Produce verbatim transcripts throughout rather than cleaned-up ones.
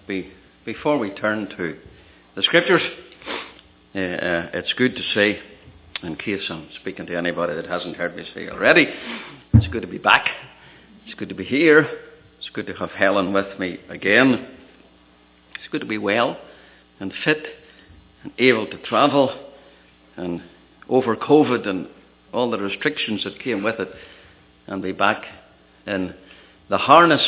be, before we turn to the Scriptures, uh, uh, it's good to say, in case I'm speaking to anybody that hasn't heard me say already, it's good to be back. It's good to be here. It's good to have Helen with me again. It's good to be well and fit and able to travel and over COVID and all the restrictions that came with it, and be back in the harness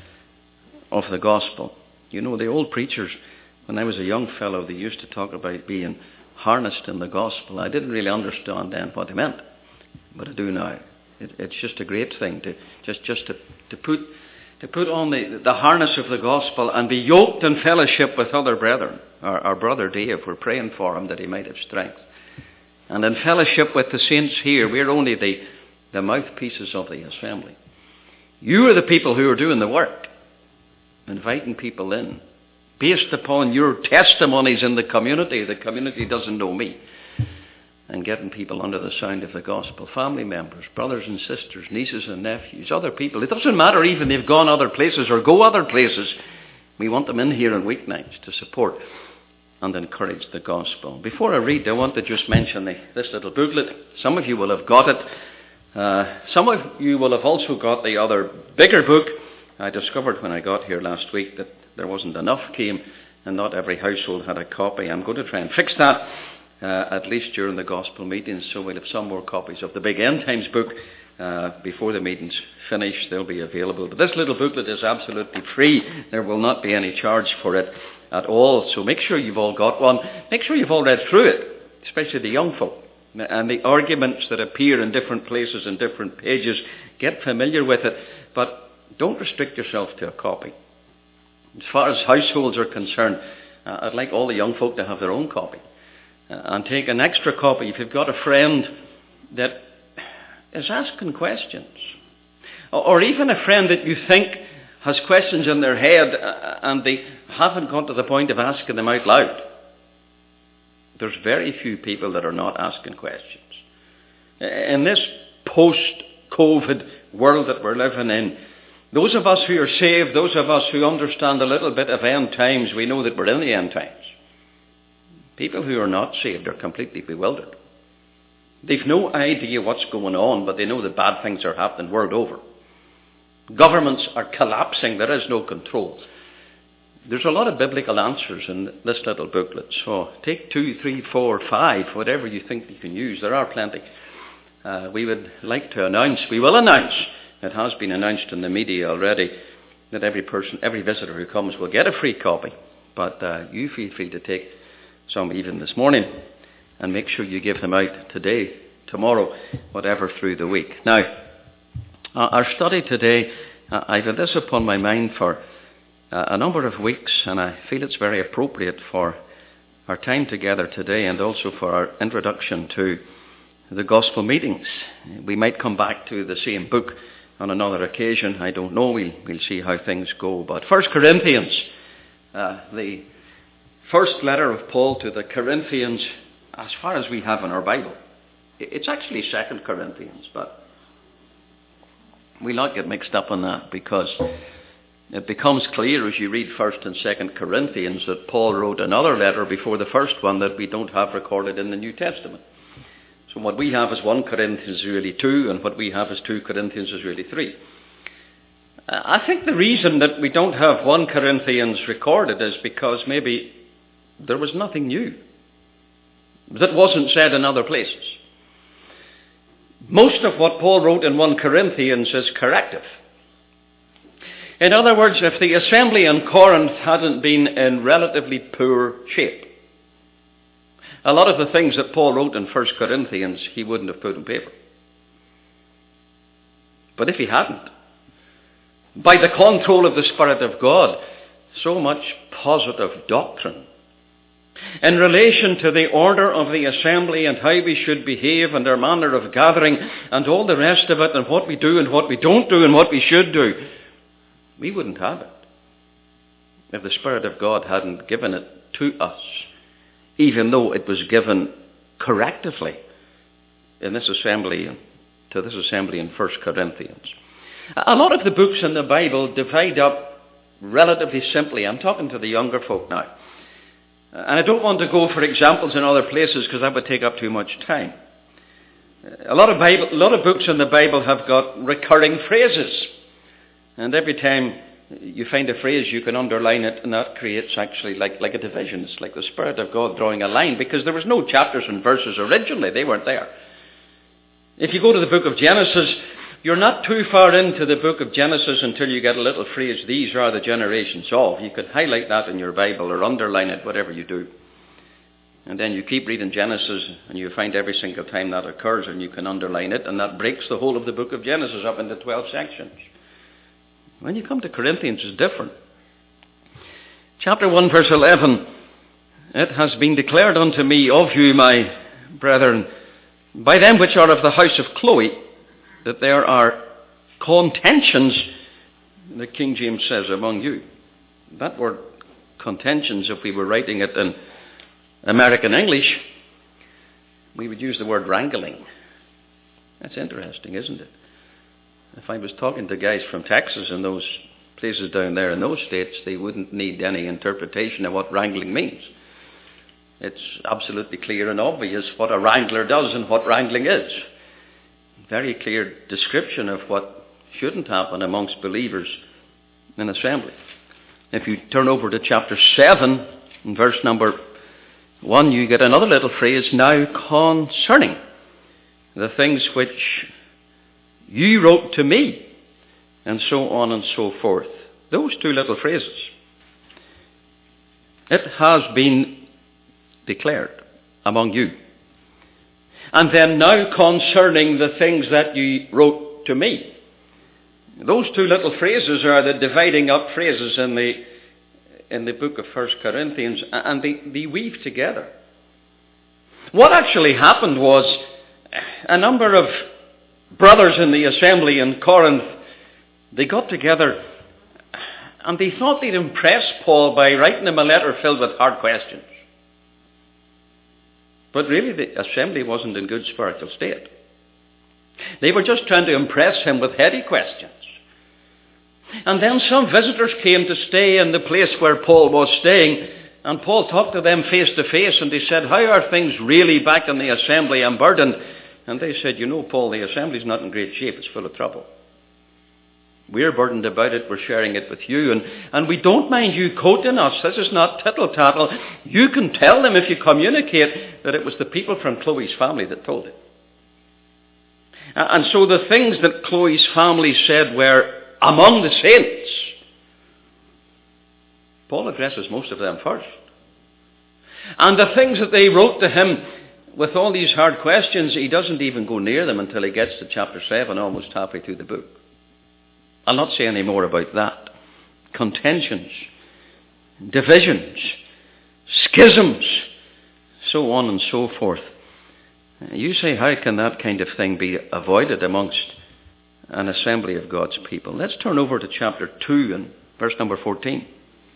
of the gospel. You know, the old preachers, when I was a young fellow, they used to talk about being harnessed in the gospel. I didn't really understand then what they meant, but I do now. It, it's just a great thing to just just to, to put to put on the, the harness of the gospel and be yoked in fellowship with other brethren. Our, our brother Dave, we're praying for him that he might have strength. And in fellowship with the saints here, we're only the, the mouthpieces of the assembly. You are the people who are doing the work, inviting people in, based upon your testimonies in the community. The community doesn't know me. And getting people under the sound of the gospel. Family members, brothers and sisters, nieces and nephews, other people. It doesn't matter even if they've gone other places or go other places. We want them in here on weeknights to support and encourage the gospel. Before I read, I want to just mention the, this little booklet. Some of you will have got it. Uh, some of you will have also got the other bigger book. I discovered when I got here last week that there wasn't enough came and not every household had a copy. I'm going to try and fix that, uh, at least during the gospel meetings, so we'll have some more copies of the big End Times book uh, before the meetings finish. They'll be available. But this little booklet is absolutely free. There will not be any charge for it at all. So make sure you've all got one. Make sure you've all read through it, especially the young folk. And the arguments that appear in different places and different pages, get familiar with it. But don't restrict yourself to a copy. As far as households are concerned, uh, I'd like all the young folk to have their own copy. Uh, and take an extra copy if you've got a friend that is asking questions. Or, or even a friend that you think has questions in their head uh, and they haven't got to the point of asking them out loud. There's very few people that are not asking questions. In this post-COVID world that we're living in, those of us who are saved, those of us who understand a little bit of end times, we know that we're in the end times. People who are not saved are completely bewildered. They've no idea what's going on, but they know that bad things are happening world over. Governments are collapsing. There is no control. There's a lot of biblical answers in this little booklet. So take two, three, four, five, whatever you think you can use. There are plenty. Uh, we would like to announce, we will announce, it has been announced in the media already, that every person, every visitor who comes will get a free copy. But uh, you feel free to take some even this morning and make sure you give them out today, tomorrow, whatever through the week. Now, uh, our study today, uh, I've had this upon my mind for uh, a number of weeks, and I feel it's very appropriate for our time together today and also for our introduction to the gospel meetings. We might come back to the same book on another occasion. I don't know. We'll, we'll see how things go. But First Corinthians, uh, the first letter of Paul to the Corinthians, as far as we have in our Bible. It's actually Second Corinthians, but we'll not get mixed up on that because it becomes clear as you read First and Second Corinthians that Paul wrote another letter before the first one that we don't have recorded in the New Testament. So what we have is First Corinthians is really two, and what we have is Second Corinthians is really three. Uh, I think the reason that we don't have First Corinthians recorded is because maybe there was nothing new that wasn't said in other places. Most of what Paul wrote in First Corinthians is corrective. In other words, if the assembly in Corinth hadn't been in relatively poor shape, a lot of the things that Paul wrote in First Corinthians he wouldn't have put in paper. But if he hadn't, by the control of the Spirit of God, so much positive doctrine in relation to the order of the assembly and how we should behave and our manner of gathering and all the rest of it and what we do and what we don't do and what we should do, we wouldn't have it if the Spirit of God hadn't given it to us, even though it was given correctively in this assembly, to this assembly in First Corinthians. A lot of the books in the Bible divide up relatively simply. I'm talking to the younger folk now. And I don't want to go for examples in other places because that would take up too much time. A lot of Bible, a lot of books in the Bible have got recurring phrases. And every time you find a phrase, you can underline it, and that creates actually like, like a division. It's like the Spirit of God drawing a line, because there was no chapters and verses originally. They weren't there. If you go to the book of Genesis, you're not too far into the book of Genesis until you get a little phrase, these are the generations of. You could highlight that in your Bible or underline it, whatever you do. And then you keep reading Genesis, and you find every single time that occurs, and you can underline it, and that breaks the whole of the book of Genesis up into twelve sections. When you come to Corinthians, it's different. Chapter one, verse eleven, it has been declared unto me of you, my brethren, by them which are of the house of Chloe, that there are contentions, the King James says, among you. That word contentions, if we were writing it in American English, we would use the word wrangling. That's interesting, isn't it? If I was talking to guys from Texas and those places down there in those states, they wouldn't need any interpretation of what wrangling means. It's absolutely clear and obvious what a wrangler does and what wrangling is. Very clear description of what shouldn't happen amongst believers in assembly. If you turn over to chapter seven, in verse number one, you get another little phrase, now concerning the things which you wrote to me, and so on and so forth. Those two little phrases. It has been declared among you. And then now concerning the things that you wrote to me. Those two little phrases are the dividing up phrases in the in the book of First Corinthians, and they, they weave together. What actually happened was a number of brothers in the assembly in Corinth, they got together and they thought they'd impress Paul by writing him a letter filled with hard questions. But really the assembly wasn't in good spiritual state. They were just trying to impress him with heady questions. And then some visitors came to stay in the place where Paul was staying, and Paul talked to them face to face, and they said, how are things really back in the assembly? I'm burdened. And they said, you know, Paul, the assembly's not in great shape. It's full of trouble. We're burdened about it. We're sharing it with you. And, and we don't mind you quoting us. This is not tittle-tattle. You can tell them if you communicate that it was the people from Chloe's family that told it. And so the things that Chloe's family said were among the saints. Paul addresses most of them first. And the things that they wrote to him with all these hard questions, he doesn't even go near them until he gets to chapter seven, almost halfway through the book. I'll not say any more about that. Contentions, divisions, schisms, so on and so forth. You say, how can that kind of thing be avoided amongst an assembly of God's people? Let's turn over to chapter two and verse number fourteen.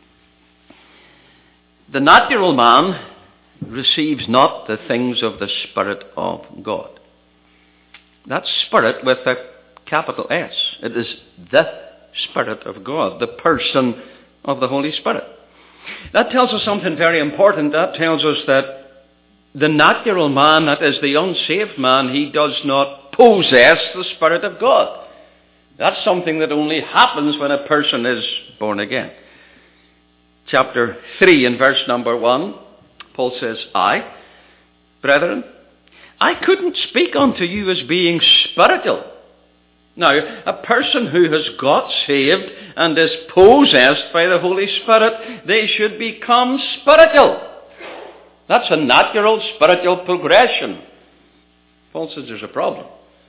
The natural man receives not the things of the Spirit of God. That's Spirit with a capital S. It is the Spirit of God, the person of the Holy Spirit. That tells us something very important. That tells us that the natural man, that is the unsaved man, he does not possess the Spirit of God. That's something that only happens when a person is born again. Chapter three and verse number one, Paul says, I, brethren, I couldn't speak unto you as being spiritual. Now, a person who has got saved and is possessed by the Holy Spirit, they should become spiritual. That's a natural spiritual progression. Paul says there's a problem.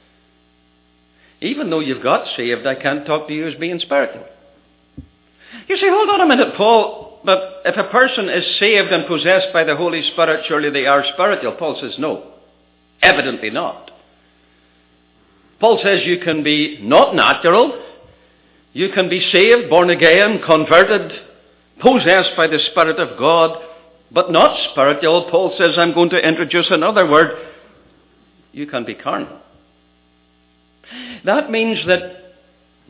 Even though you've got saved, I can't talk to you as being spiritual. You say, hold on a minute, Paul, but if a person is saved and possessed by the Holy Spirit, surely they are spiritual. Paul says no, evidently not. Paul says you can be not natural, you can be saved, born again, converted, possessed by the Spirit of God, but not spiritual. Paul says, I'm going to introduce another word. You can be carnal. That means that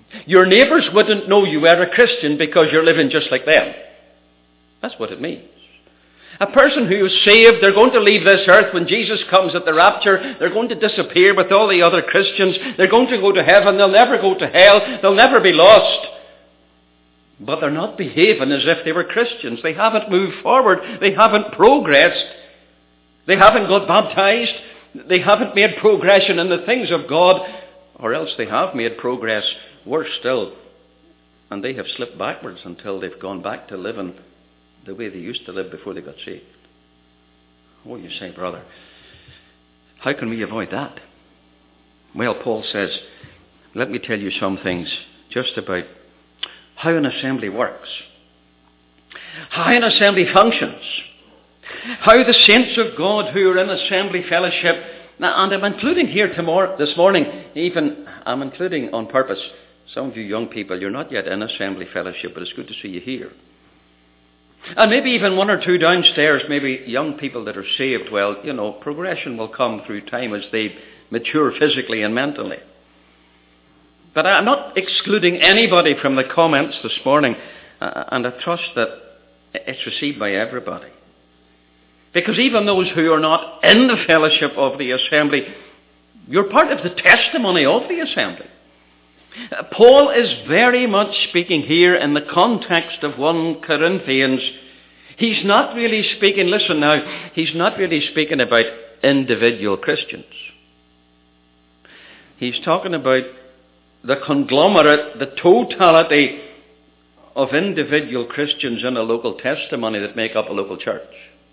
Your neighbours wouldn't know you were a Christian because you're living just like them. That's what it means. A person who is saved, they're going to leave this earth when Jesus comes at the rapture. They're going to disappear with all the other Christians. They're going to go to heaven. They'll never go to hell. They'll never be lost. But they're not behaving as if they were Christians. They haven't moved forward. They haven't progressed. They haven't got baptized. They haven't made progression in the things of God. Or else they have made progress, worse still, and they have slipped backwards until they've gone back to living the way they used to live before they got saved. Oh, you say, brother, how can we avoid that? Well, Paul says, let me tell you some things just about how an assembly works, how an assembly functions, how the saints of God who are in assembly fellowship, and I'm including here tomorrow, this morning, even, I'm including on purpose, some of you young people, you're not yet in assembly fellowship, but it's good to see you here. And maybe even one or two downstairs, maybe young people that are saved. Well, you know, progression will come through time as they mature physically and mentally. But I'm not excluding anybody from the comments this morning, uh, and I trust that it's received by everybody. Because even those who are not in the fellowship of the assembly, you're part of the testimony of the assembly. Uh, Paul is very much speaking here in the context of First Corinthians. He's not really speaking, listen now, he's not really speaking about individual Christians. He's talking about the conglomerate, the totality of individual Christians in a local testimony that make up a local church.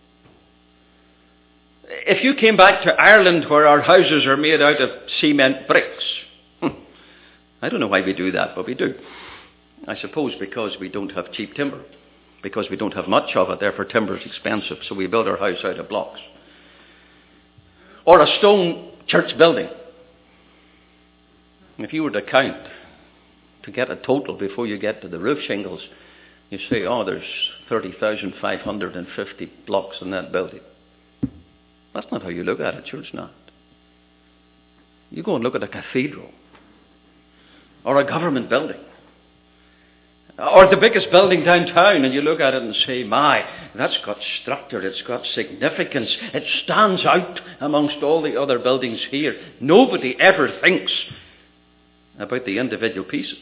If you came back to Ireland where our houses are made out of cement bricks, I don't know why we do that, but we do. I suppose because we don't have cheap timber, because we don't have much of it, therefore timber is expensive, so we build our house out of blocks. Or a stone church building. If you were to count, to get a total before you get to the roof shingles, you say, oh, there's thirty thousand five hundred fifty blocks in that building. That's not how you look at it, sure it's not. You go and look at a cathedral, or a government building, or the biggest building downtown, and you look at it and say, my, that's got structure, it's got significance, it stands out amongst all the other buildings here. Nobody ever thinks about the individual pieces.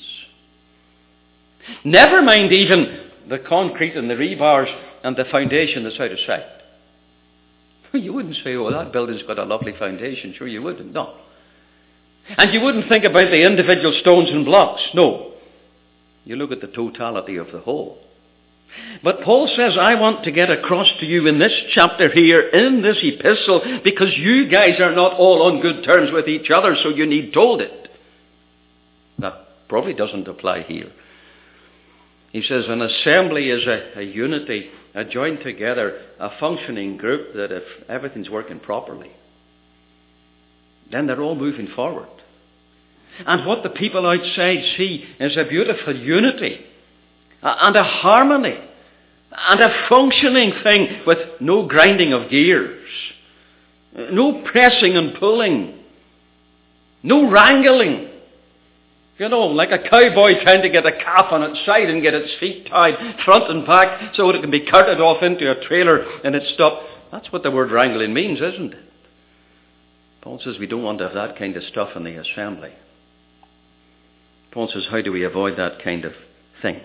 Never mind even the concrete and the rebars and the foundation that's out of sight. You wouldn't say, oh, that building's got a lovely foundation. Sure you wouldn't, no. And you wouldn't think about the individual stones and blocks, no. You look at the totality of the whole. But Paul says, I want to get across to you in this chapter here, in this epistle, because you guys are not all on good terms with each other, so you need told it. That probably doesn't apply here. He says an assembly is a, a unity, a joined together, a functioning group that if everything's working properly, then they're all moving forward. And what the people outside see is a beautiful unity and a harmony and a functioning thing with no grinding of gears, no pressing and pulling, no wrangling. You know, like a cowboy trying to get a calf on its side and get its feet tied front and back so it can be carted off into a trailer and it's stopped. That's what the word wrangling means, isn't it? Paul says we don't want to have that kind of stuff in the assembly. Paul says, how do we avoid that kind of thing?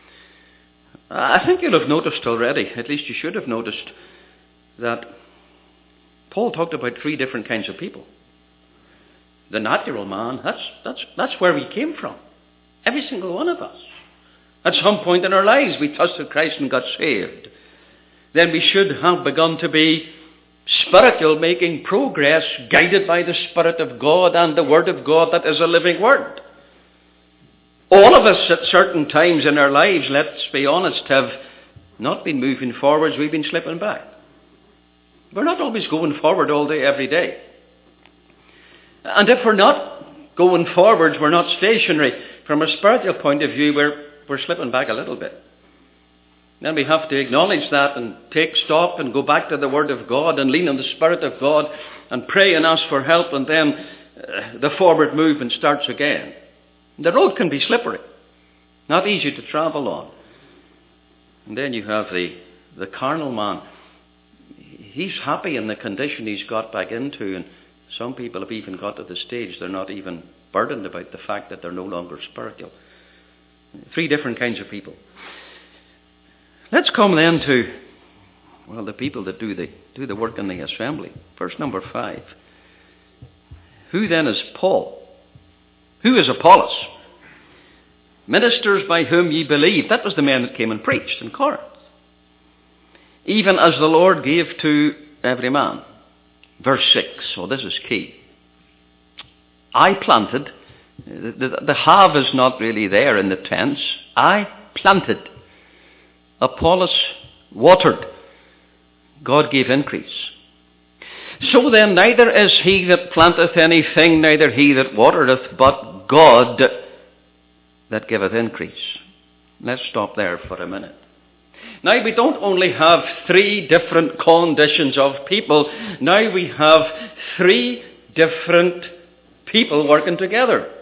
I think you'll have noticed already, at least you should have noticed, that Paul talked about three different kinds of people. The natural man, that's, that's, that's where we came from. Every single one of us. At some point in our lives, we trusted Christ and got saved. Then we should have begun to be spiritual, making progress, guided by the Spirit of God and the Word of God that is a living Word. All of us at certain times in our lives, let's be honest, have not been moving forwards, we've been slipping back. We're not always going forward all day, every day. And if we're not going forwards, we're not stationary. From a spiritual point of view, we're, we're slipping back a little bit. Then we have to acknowledge that and take stock and go back to the Word of God and lean on the Spirit of God and pray and ask for help, and then uh, the forward movement starts again. The road can be slippery, not easy to travel on. And then you have the, the carnal man. He's happy in the condition he's got back into, and some people have even got to the stage they're not even burdened about the fact that they're no longer spiritual. Three different kinds of people. Let's come then to, well, the people that do the, do the work in the assembly. Verse number five. Who then is Paul? Who is Apollos? Ministers by whom ye believe. That was the men that came and preached in Corinth. Even as the Lord gave to every man. Verse six. So this is key. I planted. The, the, the have is not really there in the tense. I planted. Apollos watered. God gave increase. So then neither is he that planteth anything, neither he that watereth, but God that giveth increase. Let's stop there for a minute. Now we don't only have three different conditions of people. Now we have three different people working together.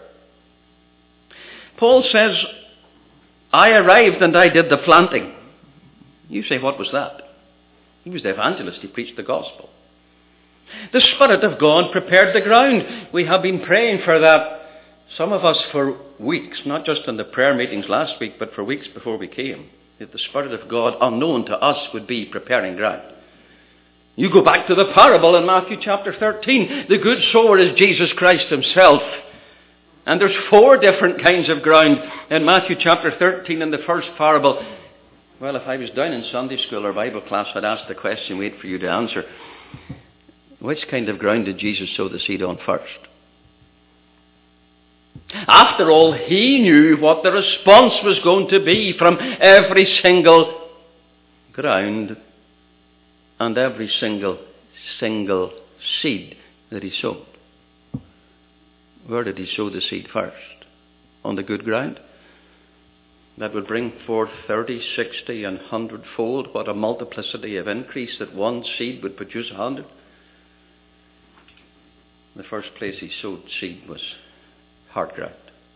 Paul says, I arrived and I did the planting. You say, what was that? He was the evangelist. He preached the gospel. The Spirit of God prepared the ground. We have been praying for that, some of us for weeks, not just in the prayer meetings last week, but for weeks before we came, that the Spirit of God, unknown to us, would be preparing ground. You go back to the parable in Matthew chapter thirteen. The good sower is Jesus Christ himself. And there's four different kinds of ground in Matthew chapter thirteen in the first parable. Well, if I was down in Sunday school or Bible class, I'd ask the question, wait for you to answer. Which kind of ground did Jesus sow the seed on first? After all, he knew what the response was going to be from every single ground and every single, single seed that he sowed. Where did he sow the seed first? On the good ground? That would bring forth thirty, sixty, and hundredfold. What a multiplicity of increase that one seed would produce a hundred. The first place he sowed seed was hard ground.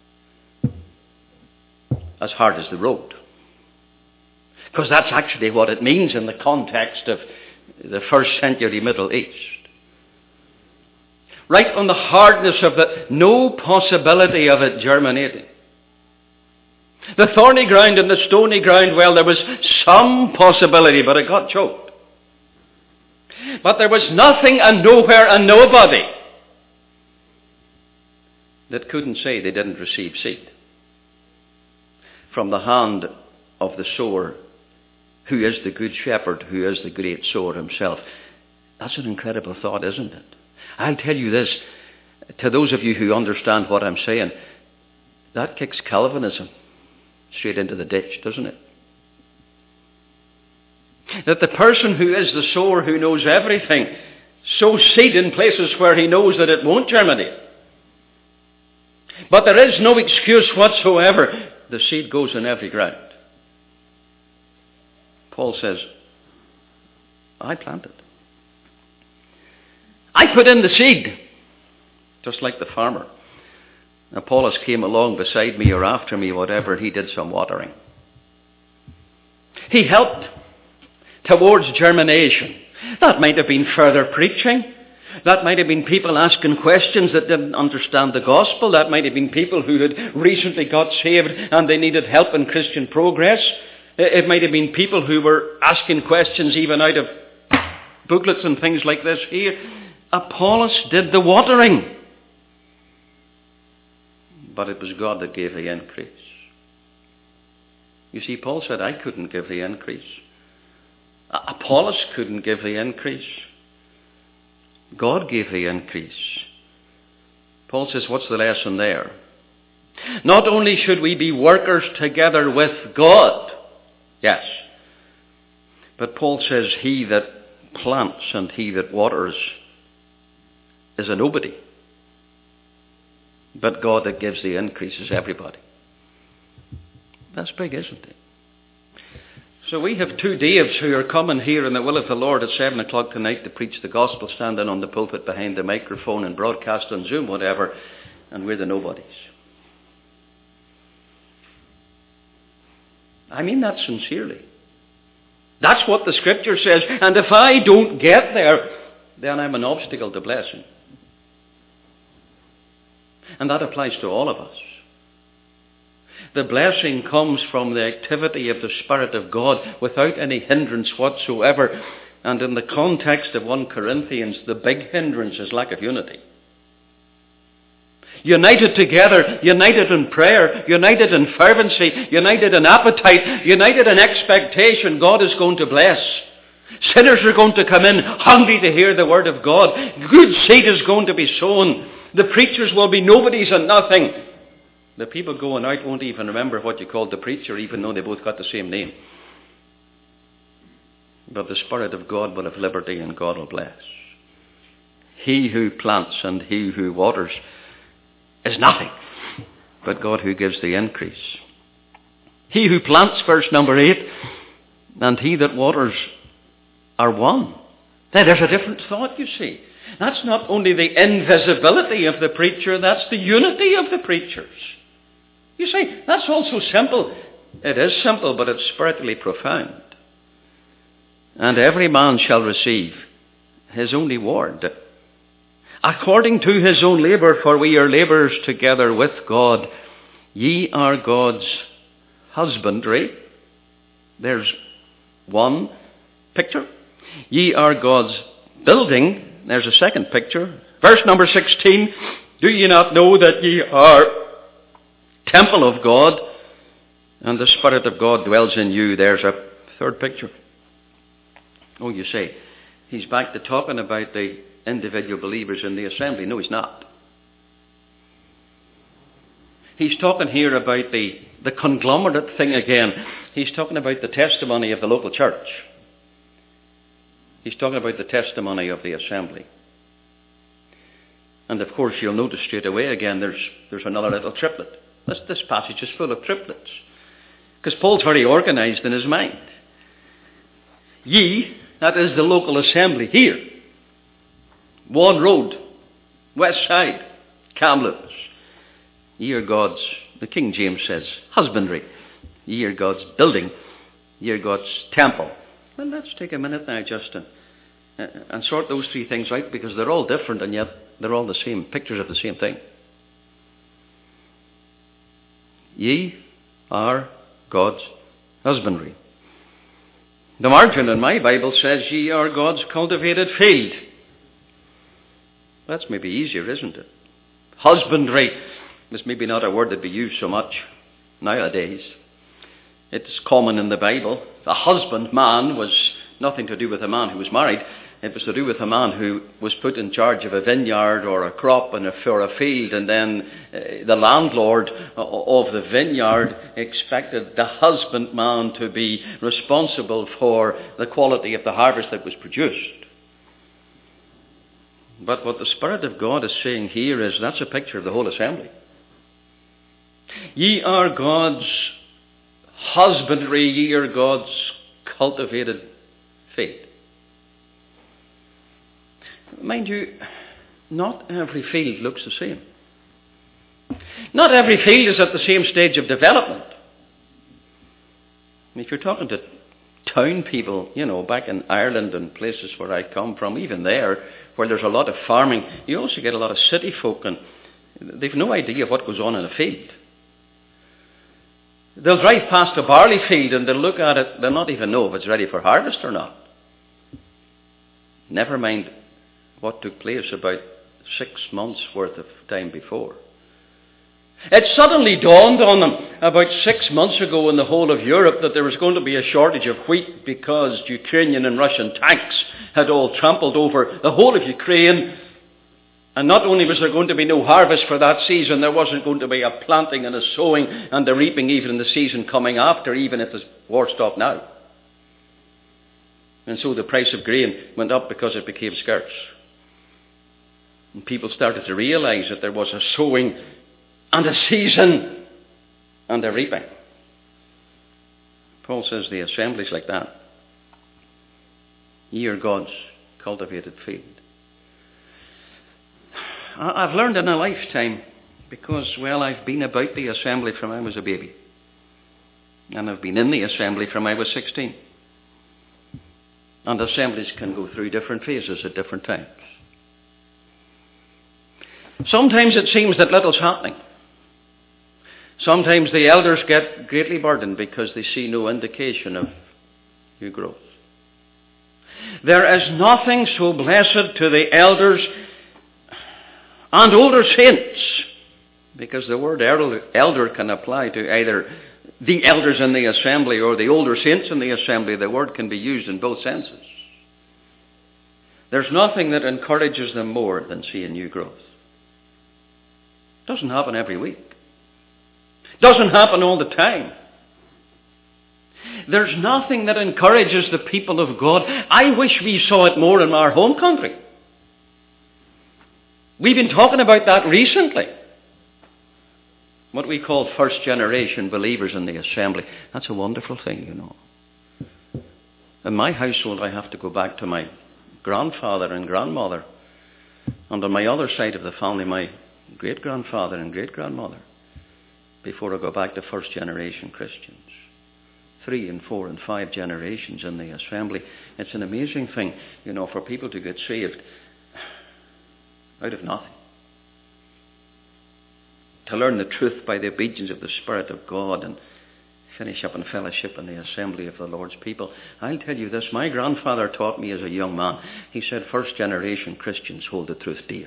As hard as the road. Because that's actually what it means in the context of the first century Middle East. Right on the hardness of it, no possibility of it germinating. The thorny ground and the stony ground, well, there was some possibility, but it got choked. But there was nothing and nowhere and nobody that couldn't say they didn't receive seed from the hand of the sower, who is the good shepherd, who is the great sower himself. That's an incredible thought, isn't it? I'll tell you this, to those of you who understand what I'm saying, that kicks Calvinism straight into the ditch, doesn't it? That the person who is the sower, who knows everything, sows seed in places where he knows that it won't germinate. But there is no excuse whatsoever. The seed goes in every ground. Paul says, I planted. I put in the seed, just like the farmer. Apollos came along beside me or after me, whatever, he did some watering. He helped towards germination. That might have been further preaching. That might have been people asking questions that didn't understand the gospel. That might have been people who had recently got saved and they needed help in Christian progress. It might have been people who were asking questions even out of booklets and things like this here. Apollos did the watering. But it was God that gave the increase. You see, Paul said, I couldn't give the increase. Apollos couldn't give the increase. God gave the increase. Paul says, what's the lesson there? Not only should we be workers together with God, yes, but Paul says he that plants and he that waters is a nobody. But God that gives the increase is everybody. That's big, isn't it? So we have two Daves who are coming here in the will of the Lord at seven o'clock tonight to preach the gospel, standing on the pulpit behind the microphone and broadcast on Zoom, whatever, and we're the nobodies. I mean that sincerely. That's what the Scripture says. And if I don't get there, then I'm an obstacle to blessing. And that applies to all of us. The blessing comes from the activity of the Spirit of God without any hindrance whatsoever. And in the context of First Corinthians, the big hindrance is lack of unity. United together, united in prayer, united in fervency, united in appetite, united in expectation, God is going to bless. Sinners are going to come in hungry to hear the word of God. Good seed is going to be sown. The preachers will be nobodies and nothing. The people going out won't even remember what you called the preacher, even though they both got the same name. But the Spirit of God will have liberty and God will bless. He who plants and he who waters is nothing, but God who gives the increase. He who plants, verse number eight, and he that waters are one. Now there's a different thought, you see. That's not only the invisibility of the preacher, that's the unity of the preachers. You see, that's also simple. It is simple, but it's spiritually profound. And every man shall receive his own reward, according to his own labour, for we are labourers together with God. Ye are God's husbandry. There's one picture. Ye are God's building. There's a second picture. Verse number sixteen. Do ye not know that ye are temple of God, and the Spirit of God dwells in you? There's a third picture. Oh, you say, he's back to talking about the individual believers in the assembly. No, he's not. He's talking here about the, the conglomerate thing again. He's talking about the testimony of the local church. He's talking about the testimony of the assembly. And of course, you'll notice straight away again, there's, there's another little triplet. This, this passage is full of triplets. Because Paul's very organized in his mind. Ye, that is the local assembly here. One Road, West Side, Kamloops. Ye are God's, the King James says, husbandry. Ye are God's building. Ye are God's temple. Well, let's take a minute now just to, uh, and sort those three things out, because they're all different and yet they're all the same, pictures of the same thing. Ye are God's husbandry. The margin in my Bible says, ye are God's cultivated field. That's maybe easier, isn't it? Husbandry is maybe not a word that be used so much nowadays. It's common in the Bible. A husbandman was nothing to do with a man who was married. It was to do with a man who was put in charge of a vineyard or a crop and a, for a field, and then uh, the landlord of the vineyard expected the husbandman to be responsible for the quality of the harvest that was produced. But what the Spirit of God is saying here is that's a picture of the whole assembly. Ye are God's husbandry, ye are God's cultivated field. Mind you, not every field looks the same. Not every field is at the same stage of development. If you're talking to town people, you know, back in Ireland and places where I come from, even there, where there's a lot of farming, you also get a lot of city folk, and they've no idea what goes on in a field. They'll drive past a barley field and they'll look at it, they'll not even know if it's ready for harvest or not. Never mind what took place about six months worth of time before. It suddenly dawned on them about six months ago in the whole of Europe that there was going to be a shortage of wheat because Ukrainian and Russian tanks had all trampled over the whole of Ukraine. And not only was there going to be no harvest for that season, there wasn't going to be a planting and a sowing and a reaping even in the season coming after, even if the war stopped now. And so the price of grain went up because it became scarce. And people started to realize that there was a sowing and a season and a reaping. Paul says the assembly's like that. Ye are God's cultivated field. I've learned in a lifetime, because, well, I've been about the assembly from I was a baby. And I've been in the assembly from I was sixteen. And assemblies can go through different phases at different times. Sometimes it seems that little's happening. Sometimes the elders get greatly burdened because they see no indication of new growth. There is nothing so blessed to the elders and older saints, because the word elder can apply to either the elders in the assembly or the older saints in the assembly. The word can be used in both senses. There's nothing that encourages them more than seeing new growth. It doesn't happen every week. It doesn't happen all the time. There's nothing that encourages the people of God. I wish we saw it more in our home country. We've been talking about that recently. What we call first generation believers in the assembly. That's a wonderful thing, you know. In my household, I have to go back to my grandfather and grandmother. And on my other side of the family, my great-grandfather and great-grandmother, before I go back to first generation Christians. Three and four and five generations in the assembly. It's an amazing thing, you know, for people to get saved out of nothing. To learn the truth by the obedience of the Spirit of God and finish up in fellowship in the assembly of the Lord's people. I'll tell you this, my grandfather taught me as a young man. He said first generation Christians hold the truth dear.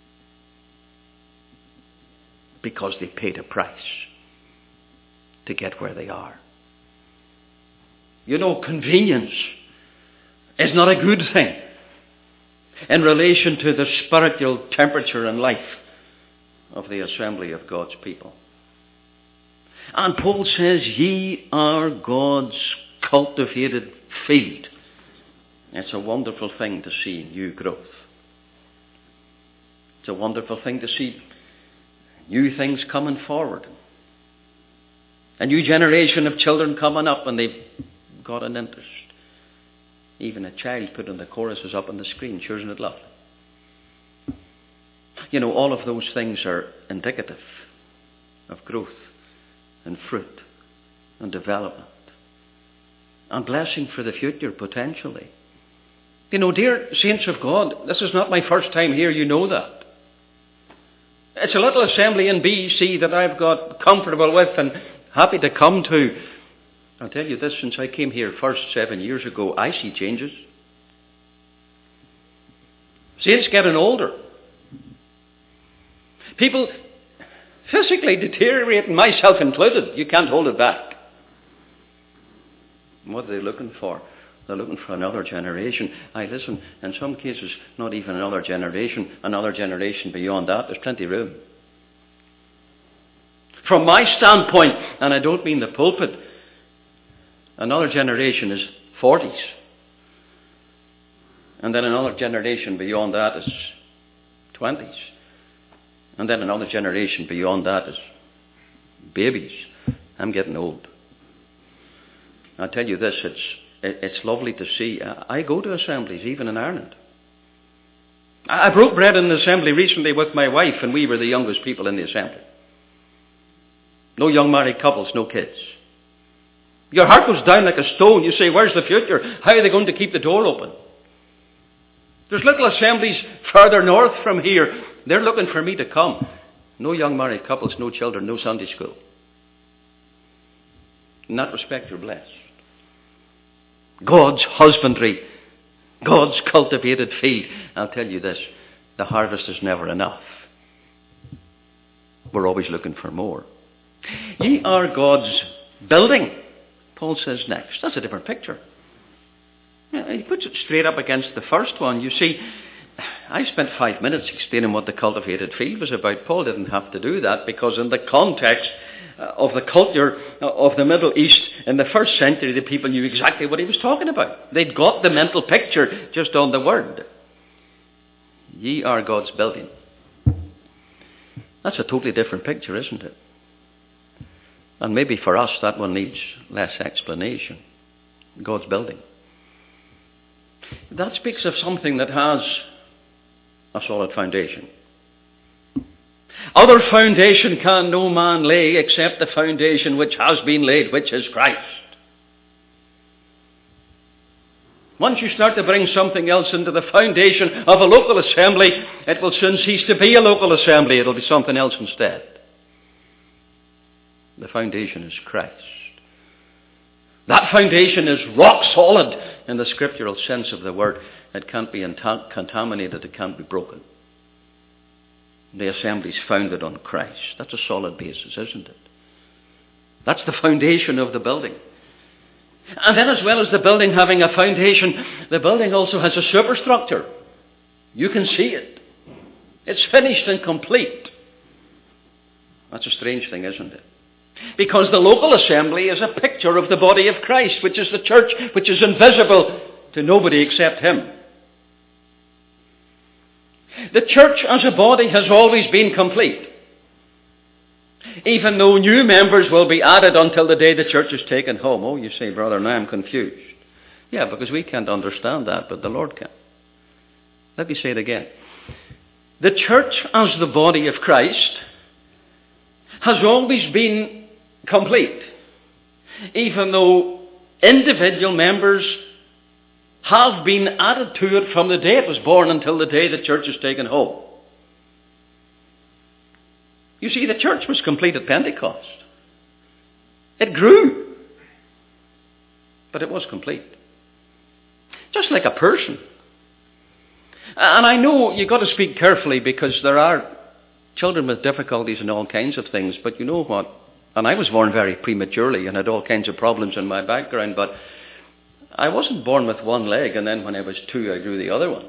Because they paid a price to get where they are. You know, convenience is not a good thing in relation to the spiritual temperature and life of the assembly of God's people. And Paul says, ye are God's cultivated field. It's a wonderful thing to see new growth. It's a wonderful thing to see new things coming forward. A new generation of children coming up, and they've got an interest. Even a child putting the choruses up on the screen. Sure, isn't it lovely? You know, all of those things are indicative of growth and fruit and development and blessing for the future, potentially. You know, dear saints of God, this is not my first time here, you know that. It's a little assembly in B C that I've got comfortable with and happy to come to. I'll tell you this, since I came here first seven years ago, I see changes. Saints getting older. People physically deteriorating, myself included. You can't hold it back. What are they looking for? They're looking for another generation. I listen, in some cases, not even another generation, another generation beyond that. There's plenty of room. From my standpoint, and I don't mean the pulpit, another generation is forties. And then another generation beyond that is twenties. And then another generation beyond that is babies. I'm getting old. I'll tell you this, it's it's lovely to see. I go to assemblies, even in Ireland. I broke bread in an assembly recently with my wife, and we were the youngest people in the assembly. No young married couples, no kids. Your heart goes down like a stone. You say, where's the future? How are they going to keep the door open? There's little assemblies further north from here. They're looking for me to come. No young married couples, no children, no Sunday school. In that respect, you're blessed. God's husbandry, God's cultivated field. I'll tell you this, the harvest is never enough. We're always looking for more. Ye are God's building, Paul says next. That's a different picture. He puts it straight up against the first one. You see, I spent five minutes explaining what the cultivated field was about. Paul didn't have to do that, because in the context of the culture of the Middle East in the first century, the people knew exactly what he was talking about. They'd got the mental picture just on the word. Ye are God's building. That's a totally different picture, isn't it? And maybe for us that one needs less explanation. God's building. That speaks of something that has a solid foundation. Other foundation can no man lay except the foundation which has been laid, which is Christ. Once you start to bring something else into the foundation of a local assembly, it will soon cease to be a local assembly. It will be something else instead. The foundation is Christ. That foundation is rock solid in the scriptural sense of the word. It can't be contaminated. It can't be broken. The assembly is founded on Christ. That's a solid basis, isn't it? That's the foundation of the building. And then as well as the building having a foundation, the building also has a superstructure. You can see it. It's finished and complete. That's a strange thing, isn't it? Because the local assembly is a picture of the body of Christ, which is the church, which is invisible to nobody except him. The church as a body has always been complete, even though new members will be added until the day the church is taken home. Oh, you say, brother, now I'm confused. Yeah, because we can't understand that, but the Lord can. Let me say it again. The church as the body of Christ has always been complete, even though individual members have been added to it from the day it was born until the day the church is taken home. You see, the church was complete at Pentecost. It grew, but it was complete. Just like a person. And I know you've got to speak carefully because there are children with difficulties and all kinds of things, but you know what? And I was born very prematurely and had all kinds of problems in my background, but I wasn't born with one leg and then when I was two I grew the other one.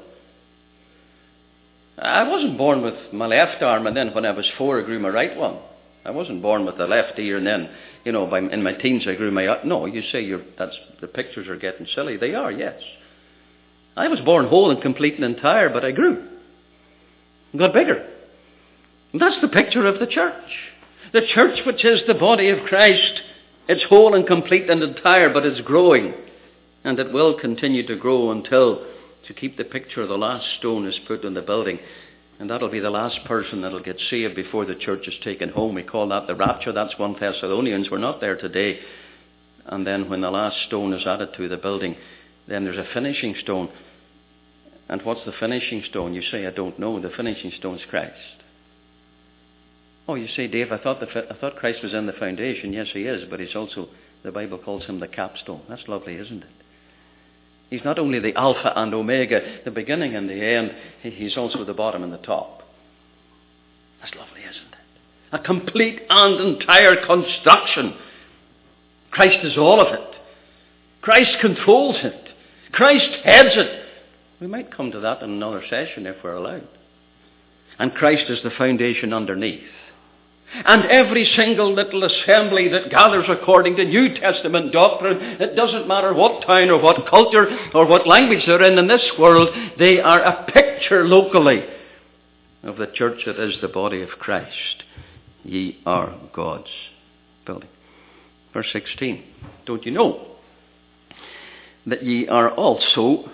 I wasn't born with my left arm and then when I was four I grew my right one. I wasn't born with the left ear and then, you know, by, in my teens I grew my... No, you say you're, that's the pictures are getting silly. They are, yes. I was born whole and complete and entire, but I grew. I got bigger. And that's the picture of the church. The church, which is the body of Christ, it's whole and complete and entire, but it's growing. And it will continue to grow until, to keep the picture, the last stone is put in the building. And that'll be the last person that'll get saved before the church is taken home. We call that the rapture. That's First Thessalonians. We're not there today. And then when the last stone is added to the building, then there's a finishing stone. And what's the finishing stone? You say, I don't know. The finishing stone is Christ. Oh, you say, Dave, I thought, the, I thought Christ was in the foundation. Yes, he is, but he's also, the Bible calls him the capstone. That's lovely, isn't it? He's not only the Alpha and Omega, the beginning and the end, he's also the bottom and the top. That's lovely, isn't it? A complete and entire construction. Christ is all of it. Christ controls it. Christ heads it. We might come to that in another session if we're allowed. And Christ is the foundation underneath. And every single little assembly that gathers according to New Testament doctrine, it doesn't matter what town or what culture or what language they're in in this world, they are a picture locally of the church that is the body of Christ. Ye are God's building. Verse sixteen. Don't you know that ye are also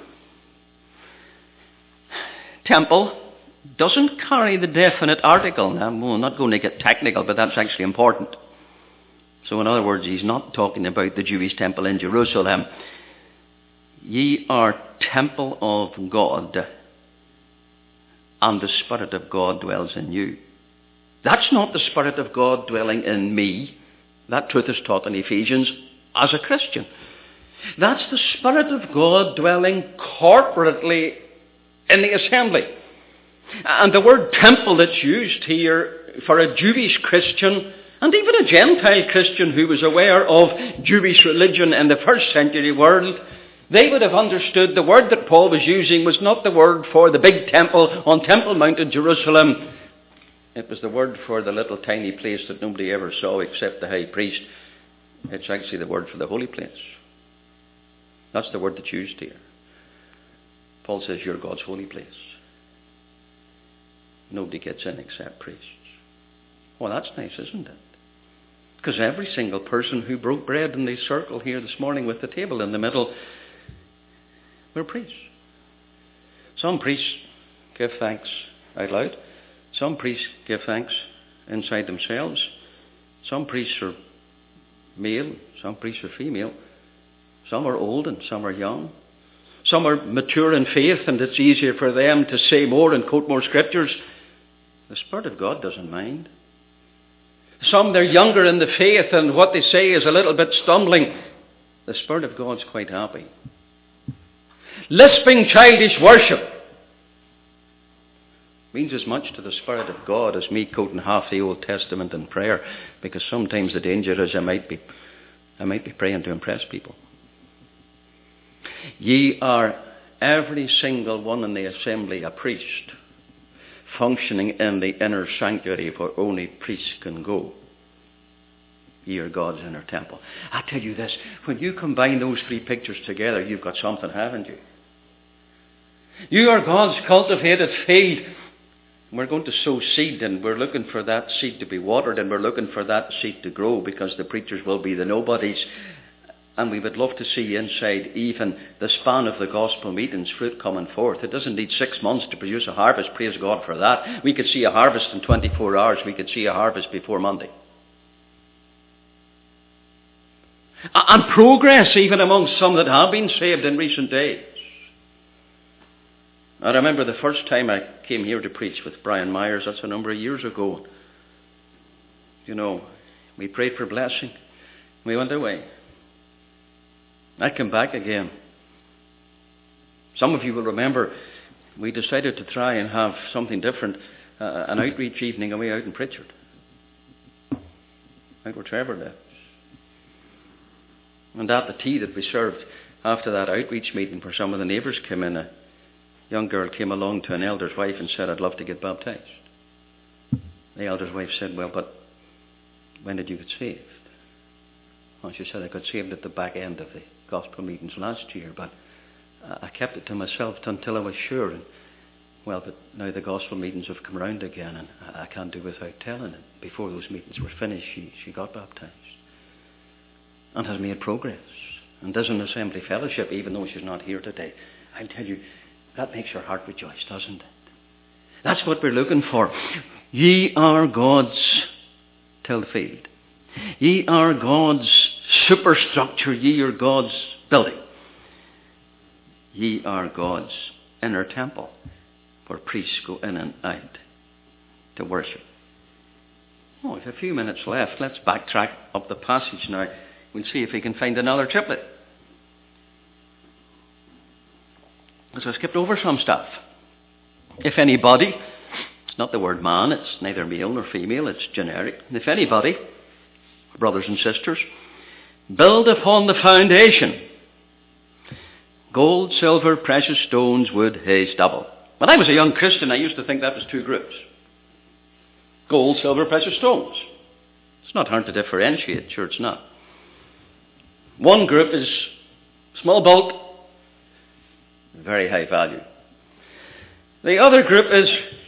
temple? Doesn't carry the definite article. Now, I'm not going to get technical, but that's actually important. So in other words, he's not talking about the Jewish temple in Jerusalem. Ye are temple of God, and the Spirit of God dwells in you. That's not the Spirit of God dwelling in me. That truth is taught in Ephesians as a Christian. That's the Spirit of God dwelling corporately in the assembly. And the word temple that's used here for a Jewish Christian and even a Gentile Christian who was aware of Jewish religion in the first century world, they would have understood the word that Paul was using was not the word for the big temple on Temple Mount in Jerusalem. It was the word for the little tiny place that nobody ever saw except the high priest. It's actually the word for the holy place. That's the word that's used here. Paul says you're God's holy place. Nobody gets in except priests. Well, that's nice, isn't it? Because every single person who broke bread in the circle here this morning with the table in the middle, we're priests. Some priests give thanks out loud. Some priests give thanks inside themselves. Some priests are male, some priests are female. Some are old and some are young. Some are mature in faith and it's easier for them to say more and quote more scriptures. The Spirit of God doesn't mind. Some, they're younger in the faith and what they say is a little bit stumbling. The Spirit of God's quite happy. Lisping childish worship means as much to the Spirit of God as me quoting half the Old Testament in prayer, because sometimes the danger is I might be, I might be praying to impress people. Ye are every single one in the assembly a priest, functioning in the inner sanctuary where only priests can go. Ye are God's inner temple. I tell you this, when you combine those three pictures together, you've got something, haven't you? You are God's cultivated field. We're going to sow seed, and we're looking for that seed to be watered, and we're looking for that seed to grow, because the preachers will be the nobodies. And we would love to see inside even the span of the gospel meetings, fruit coming forth. It doesn't need six months to produce a harvest. Praise God for that. We could see a harvest in twenty-four hours. We could see a harvest before Monday. And progress even among some that have been saved in recent days. I remember the first time I came here to preach with Brian Myers. That's a number of years ago. You know, we prayed for blessing. We went away. I came back again. Some of you will remember we decided to try and have something different, uh, an outreach evening away out in Pritchard, out where Trevor lives. And at the tea that we served after that outreach meeting, where some of the neighbours came in, a young girl came along to an elder's wife and said, "I'd love to get baptised." The elder's wife said, "Well, but when did you get saved?" Well, she said, "I got saved at the back end of the gospel meetings last year, but I kept it to myself until I was sure. And, well, but now the gospel meetings have come round again, and I can't do without telling it. Before those meetings were finished, she, she got baptised and has made progress and does an assembly fellowship, even though she's not here today." I'll tell you, that makes your heart rejoice, doesn't it? That's what we're looking for. Ye are God's tilled field. Ye are God's superstructure. Ye are God's building. Ye are God's inner temple, where priests go in and out to worship. Oh, we've a few minutes left. Let's backtrack up the passage now. We'll see if we can find another triplet. So I skipped over some stuff. If anybody, it's not the word man, it's neither male nor female, it's generic. If anybody, brothers and sisters, build upon the foundation, gold, silver, precious stones, wood, hay, stubble. When I was a young Christian, I used to think that was two groups. Gold, silver, precious stones. It's not hard to differentiate, sure it's not. One group is small bulk, very high value. The other group is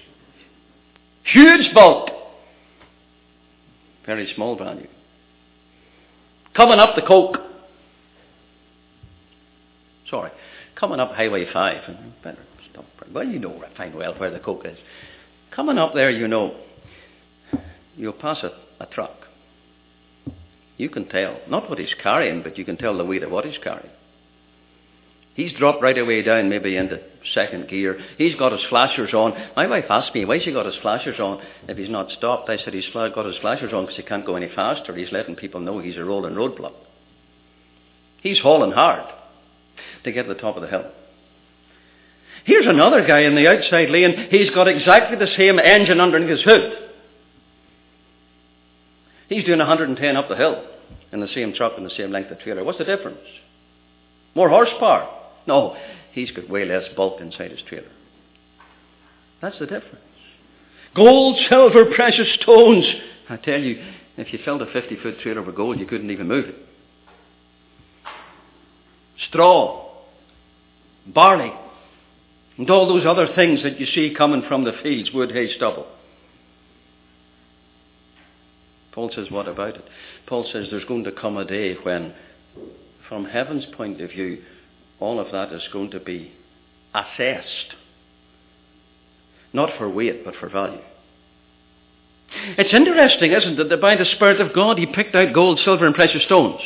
huge bulk, very small value. Coming up the Coke, sorry, coming up Highway five, and better stop. Well, you know fine well where the Coke is. Coming up there, you know, you'll pass a, a truck. You can tell, not what he's carrying, but you can tell the weight of what he's carrying. He's dropped right away down, maybe into second gear. He's got his flashers on. My wife asked me, why's he got his flashers on if he's not stopped? I said, he's got his flashers on because he can't go any faster. He's letting people know he's a rolling roadblock. He's hauling hard to get to the top of the hill. Here's another guy in the outside lane. He's got exactly the same engine underneath his hood. He's doing one hundred ten up the hill in the same truck and the same length of trailer. What's the difference? More horsepower? No, he's got way less bulk inside his trailer. That's the difference. Gold, silver, precious stones. I tell you, if you filled a fifty-foot trailer with gold, you couldn't even move it. Straw, barley, and all those other things that you see coming from the fields, wood, hay, stubble. Paul says, what about it? Paul says there's going to come a day when, from heaven's point of view, all of that is going to be assessed. Not for weight, but for value. It's interesting, isn't it, that by the Spirit of God he picked out gold, silver and precious stones.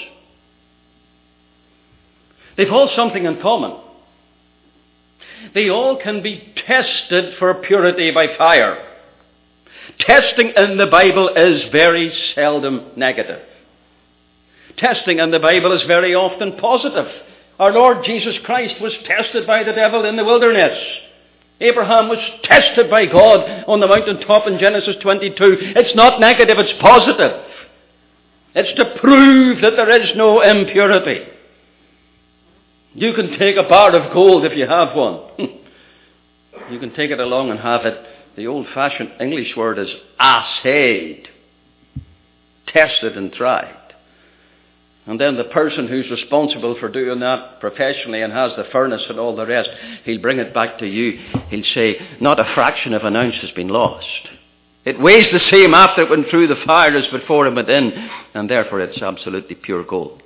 They've all something in common. They all can be tested for purity by fire. Testing in the Bible is very seldom negative. Testing in the Bible is very often positive. Our Lord Jesus Christ was tested by the devil in the wilderness. Abraham was tested by God on the mountaintop in Genesis twenty-two. It's not negative, it's positive. It's to prove that there is no impurity. You can take a bar of gold if you have one. You can take it along and have it. The old-fashioned English word is assayed. Tested and tried. And then the person who's responsible for doing that professionally and has the furnace and all the rest, he'll bring it back to you. He'll say, not a fraction of an ounce has been lost. It weighs the same after it went through the fire as before it went in, and therefore it's absolutely pure gold.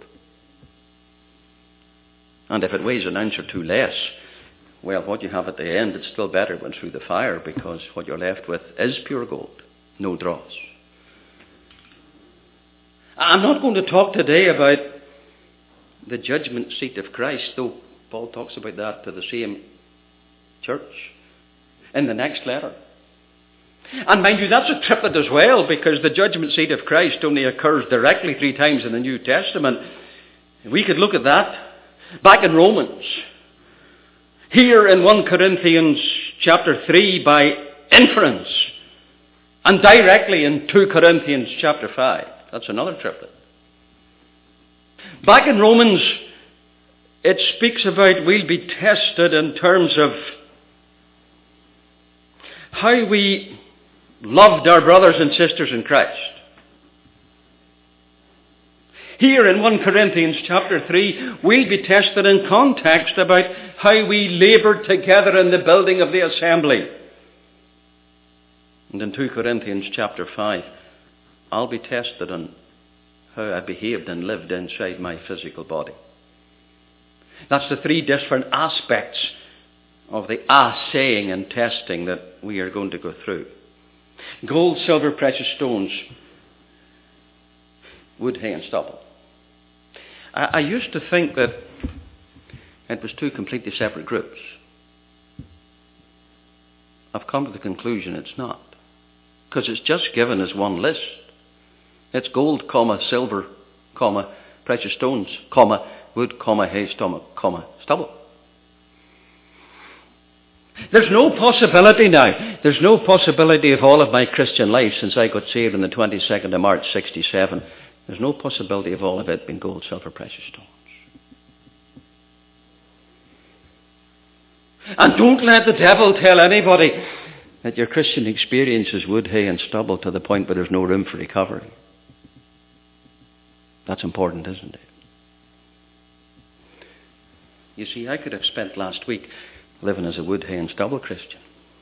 And if it weighs an ounce or two less, well, what you have at the end, it's still better when through the fire, because what you're left with is pure gold, no dross. I'm not going to talk today about the judgment seat of Christ, though Paul talks about that to the same church in the next letter. And mind you, that's a triplet as well, because the judgment seat of Christ only occurs directly three times in the New Testament. We could look at that back in Romans. Here in First Corinthians chapter three by inference, and directly in Second Corinthians chapter five. That's another triplet. Back in Romans, it speaks about we'll be tested in terms of how we loved our brothers and sisters in Christ. Here in First Corinthians chapter three, we'll be tested in context about how we laboured together in the building of the assembly. And in Second Corinthians chapter five, I'll be tested on how I behaved and lived inside my physical body. That's the three different aspects of the assaying and testing that we are going to go through. Gold, silver, precious stones, wood, hay and stubble. I, I used to think that it was two completely separate groups. I've come to the conclusion it's not, because it's just given as one list. It's gold, comma, silver, comma, precious stones, comma, wood, comma, hay, stomach, comma, stubble. There's no possibility now, there's no possibility of all of my Christian life since I got saved on the twenty-second of March sixty-seven, there's no possibility of all of it being gold, silver, precious stones. And don't let the devil tell anybody that your Christian experience is wood, hay and stubble to the point where there's no room for recovery. That's important, isn't it? You see, I could have spent last week living as a wood, hay and stubble Christian.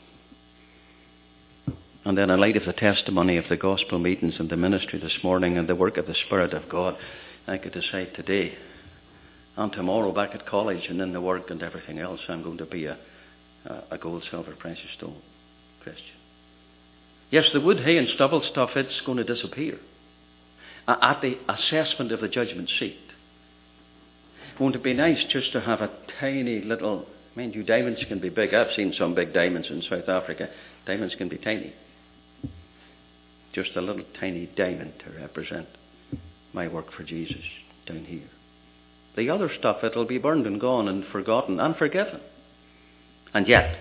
And then in light of the testimony of the gospel meetings and the ministry this morning and the work of the Spirit of God, I could decide today and tomorrow back at college and in the work and everything else, I'm going to be a, a gold, silver, precious stone Christian. Yes, the wood, hay and stubble stuff, it's going to disappear at the assessment of the judgment seat. Won't it be nice just to have a tiny little, mind you, diamonds can be big. I've seen some big diamonds in South Africa. Diamonds can be tiny. Just a little tiny diamond to represent my work for Jesus down here. The other stuff, it'll be burned and gone and forgotten and forgiven. And yet,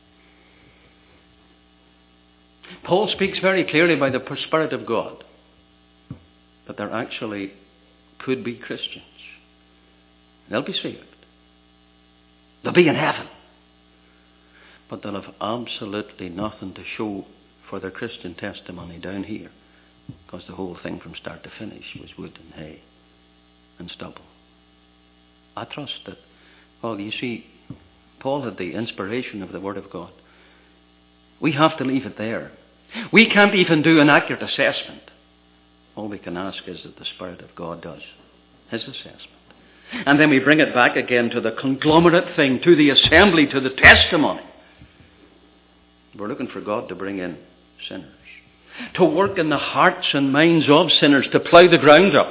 Paul speaks very clearly by the Spirit of God that there actually could be Christians. They'll be saved. They'll be in heaven. But they'll have absolutely nothing to show for their Christian testimony down here, because the whole thing from start to finish was wood and hay and stubble. I trust that, well, you see, Paul had the inspiration of the Word of God. We have to leave it there. We can't even do an accurate assessment. All we can ask is that the Spirit of God does his assessment. And then we bring it back again to the conglomerate thing, to the assembly, to the testimony. We're looking for God to bring in sinners. to work in the hearts and minds of sinners, to plough the ground up,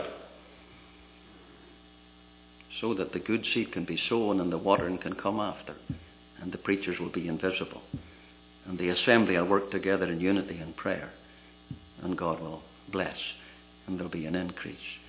so that the good seed can be sown and the watering can come after, and the preachers will be invisible, and the assembly will work together in unity and prayer, and God will bless, and there'll be an increase.